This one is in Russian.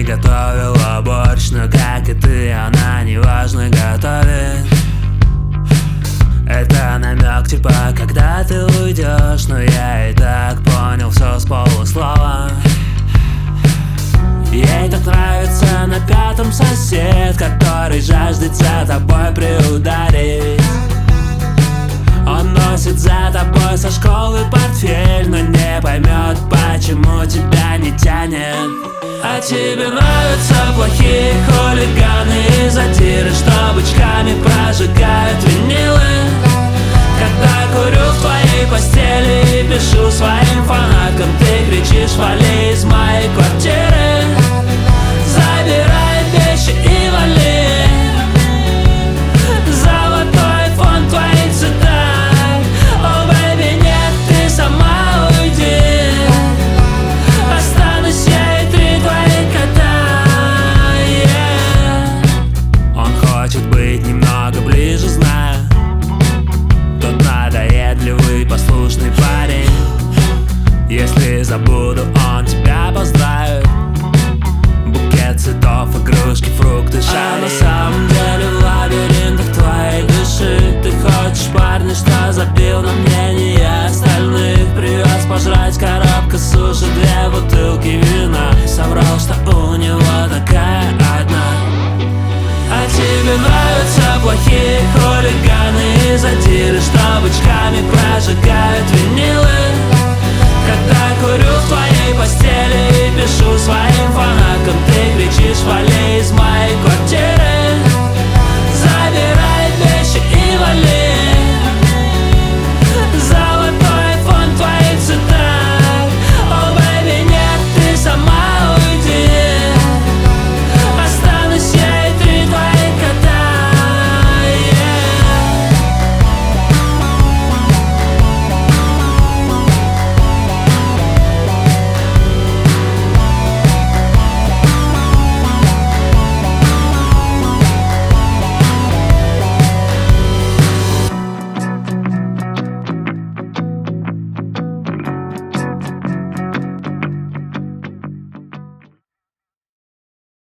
готовила борщ, но как и ты, она неважно готовит. Это намек типа, когда ты уйдешь, но я и так понял все с полуслова. Ей так нравится на пятом сосед, который жаждет за тобой приударить. Он носит за тобой со школы портфель, но не поймет, почему тебя не тянет. А тебе нравятся плохие хулиганы и задиры, что бычками прожигают винилы. Когда курю в твоей постели и пишу своим фанаткам, ты кричишь: вали из моей квартиры, забирай вещи и вали. Золотой фон твоих цитат, о, бэйби, нет, ты сама уйди. Останусь я и три твоих кота, yeah. Он хочет быть немного ближе, знаю. Тот надоедливый, послушный парень. Если забуду,